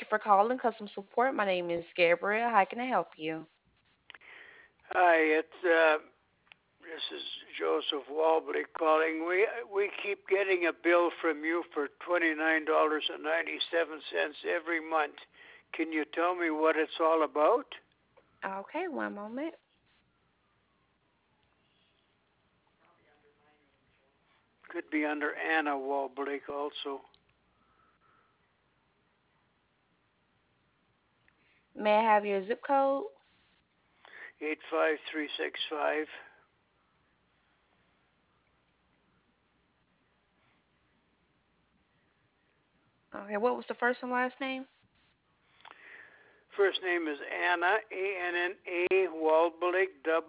for calling customer support. My name is Gabriel. How can I help you? Hi, this is Joseph Walbley calling. We keep getting a bill from you for $29.97 every month. Can you tell me what it's all about? Okay, one moment. Could be under Anna Walbley also. May I have your zip code? 85365. Okay, what was the first and last name? First name is Anna, Anna Walblig,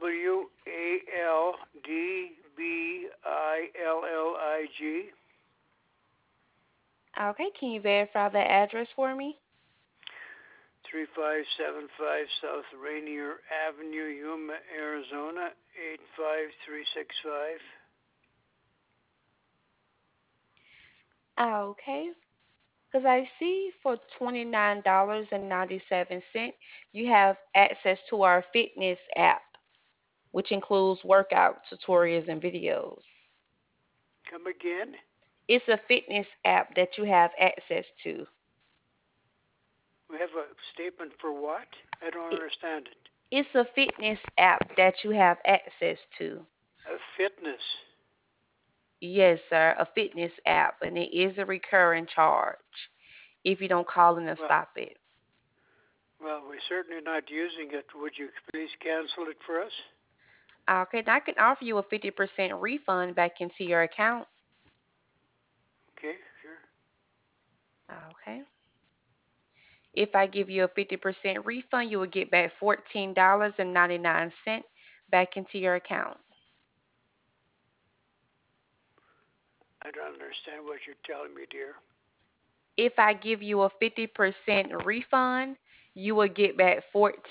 Waldbillig. Okay, can you verify the address for me? 3575 South Rainier Avenue, Yuma, Arizona, 85365. Okay, because I see for $29.97, you have access to our fitness app, which includes workout tutorials and videos. Come again? It's a fitness app that you have access to. We have a statement for what? I don't It, understand it. it's a fitness app that you have access to. A fitness. Yes, sir, a fitness app, and it is a recurring charge if you don't call in and Well, stop it. we're certainly not using it. Would you please cancel it for us? Okay, now I can offer you a 50% refund back into your account. Okay, sure. Okay. If I give you a 50% refund, you will get back $14.99 back into your account. I don't understand what you're telling me, dear. If I give you a 50% refund, you will get back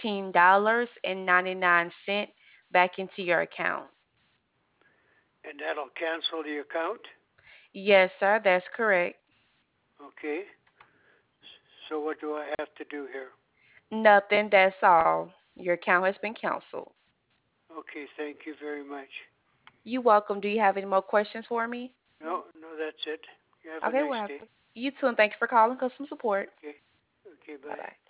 $14.99 back into your account. And that'll cancel the account? Yes, sir, that's correct. Okay. So what do I have to do here? Nothing, that's all. Your account has been canceled. Okay, thank you very much. You're welcome. Do you have any more questions for me? No, no, that's it. You have a Okay, nice well, day. you too, and thank you for calling customer support. Okay. Okay, Bye bye. bye.